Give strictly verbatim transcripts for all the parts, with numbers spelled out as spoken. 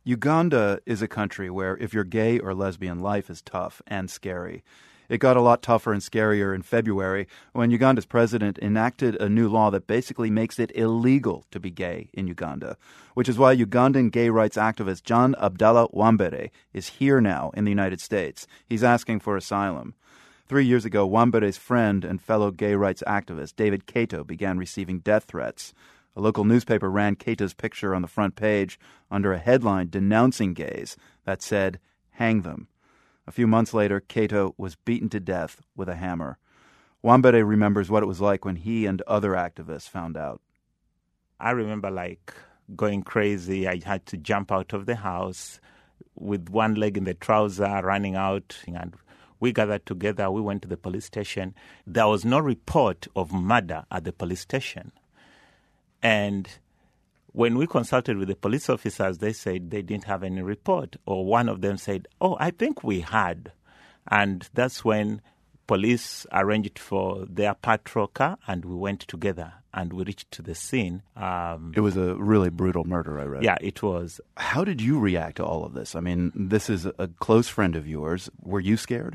Uganda is a country where if you're gay or lesbian, life is tough and scary. It got a lot tougher and scarier in February when Uganda's president enacted a new law that basically makes it illegal to be gay in Uganda, which is why Ugandan gay rights activist John Abdallah Wambere is here now in the United States. He's asking for asylum. Three years ago, Wambere's friend and fellow gay rights activist David Kato began receiving death threats. A local newspaper ran Kato's picture on the front page under a headline denouncing gays that said, "Hang them." A few months later, Kato was beaten to death with a hammer. Wambere remembers what it was like when he and other activists found out. I remember like going crazy. I had to jump out of the house with one leg in the trouser, running out, and we gathered together. We went to the police station. There was no report of murder at the police station. And when we consulted with the police officers, they said they didn't have any report. Or one of them said, oh, I think we had. And that's when police arranged for their patrol car, and we went together and we reached to the scene. Um, it was a really brutal murder, I read. Yeah, it was. How did you react to all of this? I mean, this is a close friend of yours. Were you scared?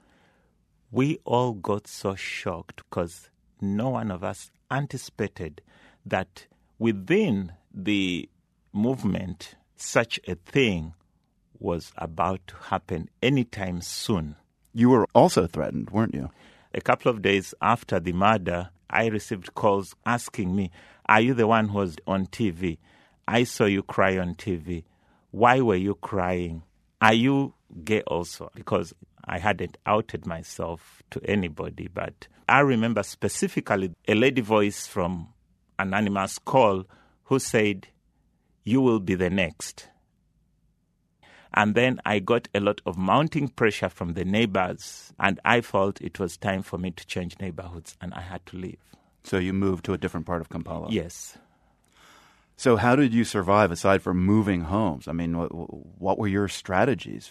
We all got so shocked because no one of us anticipated that within the movement, such a thing was about to happen anytime soon. You were also threatened, weren't you? A couple of days after the murder, I received calls asking me, are you the one who was on T V? I saw you cry on T V. Why were you crying? Are you gay also? Because I hadn't outed myself to anybody, but I remember specifically a lady voice from Anonymous call who said, you will be the next. And then I got a lot of mounting pressure from the neighbors, and I felt it was time for me to change neighborhoods, and I had to leave. So you moved to a different part of Kampala? Yes. So how did you survive aside from moving homes? I mean, what, what were your strategies?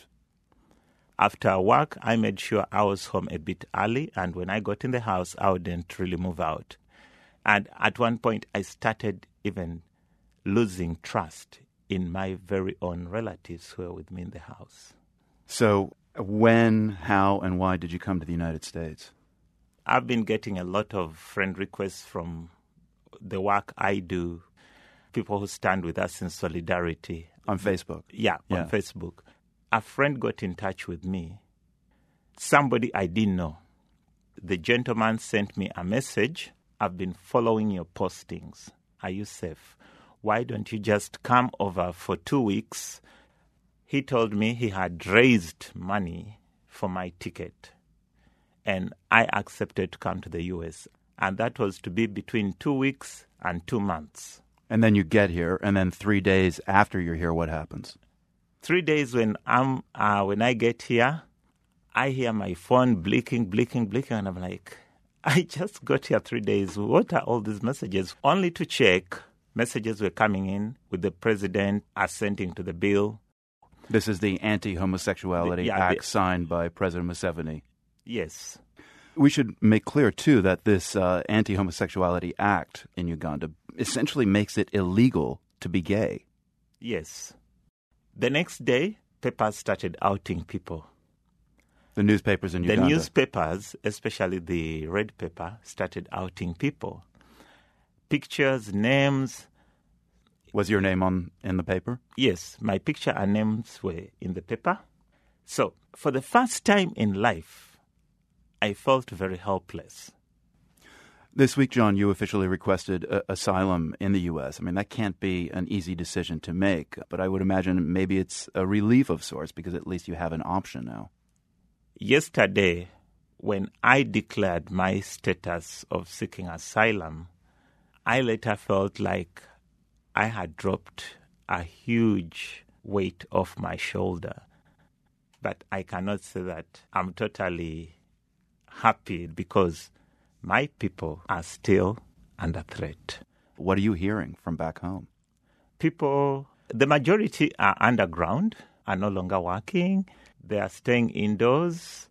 After work, I made sure I was home a bit early, and when I got in the house, I wouldn't really move out. And at one point, I started even losing trust in my very own relatives who were with me in the house. So when, how, and why did you come to the United States? I've been getting a lot of friend requests from the work I do, people who stand with us in solidarity. On Facebook? Yeah, yeah. on Facebook. A friend got in touch with me, somebody I didn't know. The gentleman sent me a message. I've been following your postings. Are you safe? Why don't you just come over for two weeks? He told me he had raised money for my ticket, and I accepted to come to the U S. And that was to be between two weeks and two months. And then you get here, and then three days after you're here, what happens? Three days when I'm uh, when I get here, I hear my phone blinking, blinking, blinking, and I'm like, I just got here three days. What are all these messages? Only to check, messages were coming in with the president assenting to the bill. This is the Anti-Homosexuality the, yeah, Act the, signed by President Museveni. Yes. We should make clear, too, that this uh, Anti-Homosexuality Act in Uganda essentially makes it illegal to be gay. Yes. The next day, papers started outing people. The newspapers in Uganda? The newspapers, especially the red paper, started outing people. Pictures, names. Was your name on in the paper? Yes, my picture and names were in the paper. So, for the first time in life, I felt very helpless. This week, John, you officially requested uh, asylum in the U S. I mean, that can't be an easy decision to make, but I would imagine maybe it's a relief of sorts because at least you have an option now. Yesterday, when I declared my status of seeking asylum, I later felt like I had dropped a huge weight off my shoulder. But I cannot say that I'm totally happy because my people are still under threat. What are you hearing from back home? People, the majority are underground, are no longer working. They are staying indoors.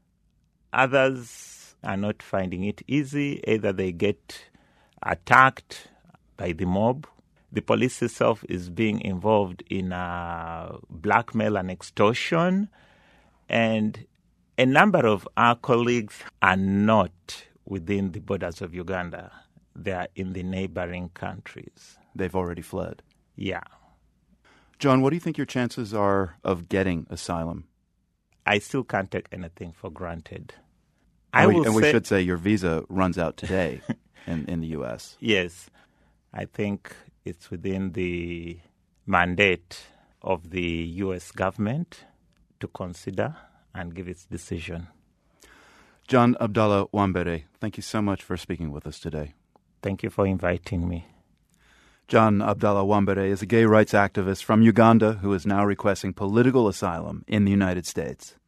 Others are not finding it easy. Either they get attacked by the mob. The police itself is being involved in uh, blackmail and extortion. And a number of our colleagues are not within the borders of Uganda. They are in the neighboring countries. They've already fled. Yeah. John, what do you think your chances are of getting asylum? I still can't take anything for granted. And, I we, will and say, we should say your visa runs out today in, in the U S. Yes. I think it's within the mandate of the U S government to consider and give its decision. John Abdallah Wambere, thank you so much for speaking with us today. Thank you for inviting me. John Abdallah Wambere is a gay rights activist from Uganda who is now requesting political asylum in the United States.